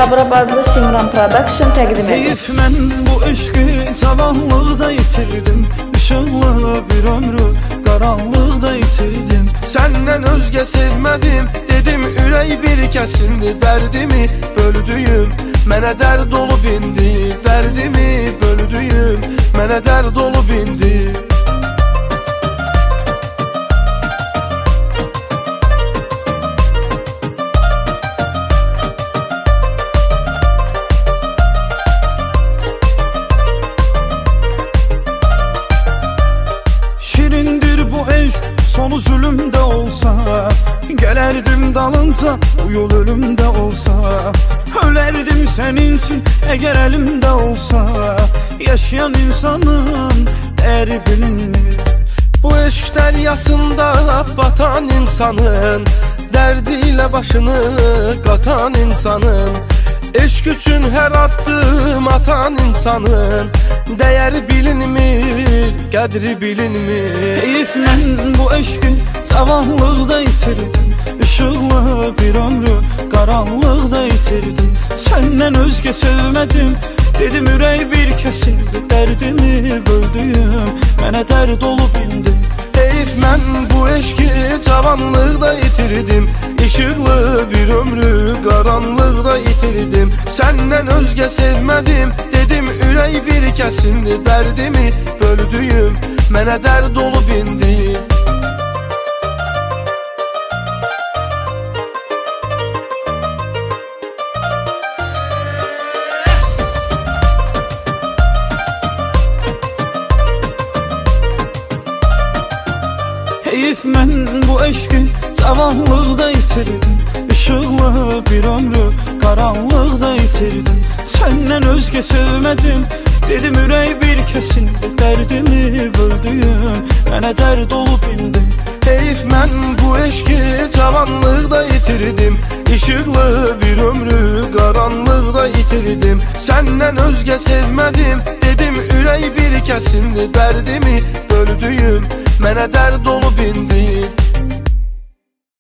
Sabirabadlı Simran Production təqdim edir. Heyif mən bu eşqi cavanlıqda itirdim, Işıqlı bir ömrü qaranlıqda itirdim. Səndən özgə sevmədim, dedim ürək bir kəsindi. Dərdimi böldüyüm, mənə dərd olub indi. Dərdimi böldüyüm, mənə dərd olub indi. Şirindir bu eşq, sonu zulümdə olsa, gələrdim dalınca, bu yol ölümdə olsa. Ölərdim sənin üçün, əgər əlimdə olsa. Yaşayan insanın dəyəri bilinmir. Bu eşq dəryasında batan insanın, dərdiyle başını qatan insanın, eşq üçün hər addım atan insanın dəyəri bilinmir, qədri bilinmir. Heyif mən bu eşqi cavanlıqda itirdim, Işıqlı bir ömrü qaranlıqda itirdim. Səndən özgə sevmədim, dedim ürək bir kəsildi. Dərdimi böldüyüm, mənə dərd olub indi. Heyif mən bu eşqi cavanlıqda itirdim, Işıqlı bir ömrü qaranlıqda itirdim. Səndən özgə sevmədim, dedim ürək bir kəsindi. Dərdimi böldüyüm, mənə dərd olub indi. Heyif mən bu eşqi cavanlıqda itirdim, Işıqlı bir ömrü qaranlıqda itirdim. Səndən özgə sevmədim, dedim ürək bir kəsildi. Dərdimi böldüyüm, mənə dərd olub indi. Heyif mən bu eşqi cavanlıqda itirdim, Işıqlı bir ömrü qaranlıqda itirdim. Səndən özgə sevmədim, dedim ürək bir kəsindi. Dərdimi böldüyüm, mənə dərd olub indi.